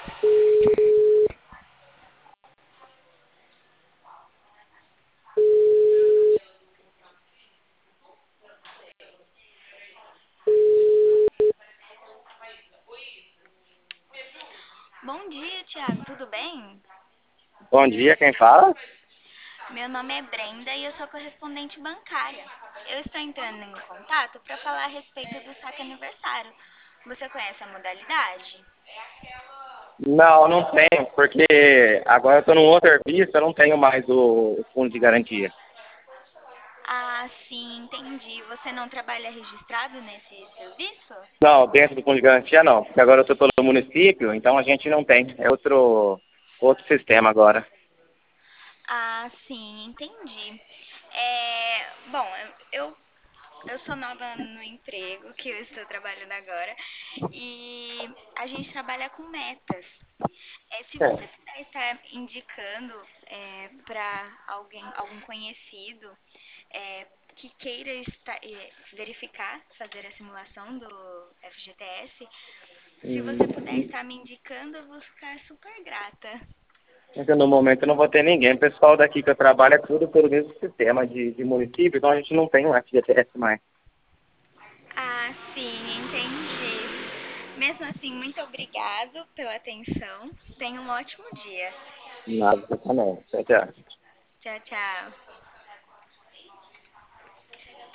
Bom dia, Thiago, tudo bem? Bom dia, quem fala? Meu nome é Brenda e eu sou correspondente bancária. Eu estou entrando em contato para falar a respeito do saque aniversário. Você conhece a modalidade? Não, não tenho, porque agora eu estou num outro serviço, eu não tenho mais o fundo de garantia. Ah, sim, entendi. Você não trabalha registrado nesse serviço? Não, dentro do fundo de garantia não, porque agora eu estou pelo município, então a gente não tem. É outro sistema agora. Ah, sim, entendi. Bom, eu sou nova no emprego que eu estou trabalhando agora e a gente trabalha com metas. Se você É. puder estar indicando para algum conhecido que queira verificar, fazer a simulação do FGTS, se você puder Hum, estar me indicando, eu vou ficar super grata. então, no momento eu não vou ter ninguém. O pessoal daqui que eu trabalho é tudo pelo mesmo sistema de município, então a gente não tem um FGTS mais. Ah, sim, entendi. Mesmo assim, muito obrigado pela atenção. Tenha um ótimo dia. Nada, também. Tchau, tchau. Tchau, tchau.